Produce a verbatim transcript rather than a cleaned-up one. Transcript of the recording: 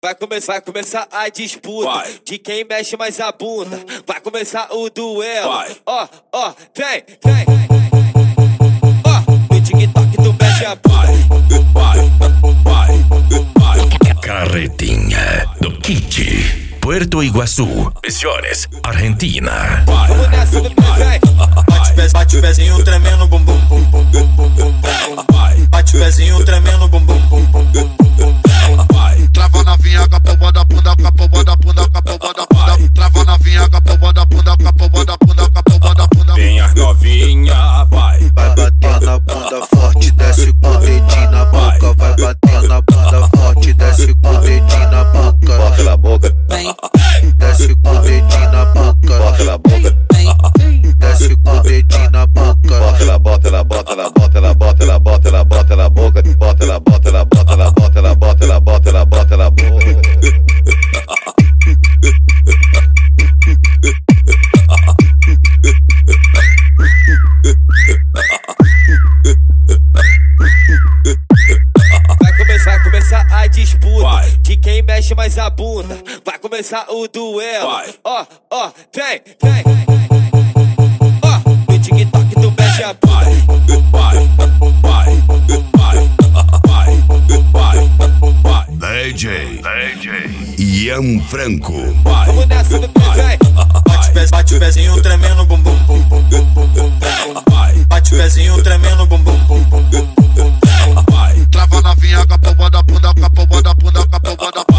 Vai começar, vai começar a disputa vai. De quem mexe mais a bunda. Vai começar o duelo. Ó, ó, vem, vem. Ó, no TikTok tu mexe a bunda. Vai, vai, vai. Carretinha do Kit, Puerto Iguaçu, Misiones, Argentina. Vamos nessa do pé, bate o pezinho tremendo bumbum. Bate o pezinho tremendo bumbum. Trava na vinha, capô da bunda, capô da bunda, capô da bunda. Trava na vinha, capô da bunda, capô da bunda, capô da bunda. Vem as novinha, vai. Vai bater na bunda forte, desce com o dedinho na boca. Vai bater na bunda forte, desce com o dedinho na boca. Bota na boca, desce com o dedinho na boca. bota na boca, desce com o dedinho na boca. bota na bota na bota na bota na bota na bota na bota na boca, bota na bota na bota na bota na bota na bota na bota na boca. Vai começar, começar a disputa vai. De quem mexe mais a bunda. Vai começar o duelo. Ó, ó, vem, vem. Ó, no TikTok tu mexe a bunda. Vai, vai, vai, vai, vai, vai. D J, D J Ian Franco. Vamos nessa do pé, Bate o pezinho tremendo bumbum. Bate o pezinho tremendo bumbum. Trava na vinha, capô da bunda, capô da bunda, capô da bunda.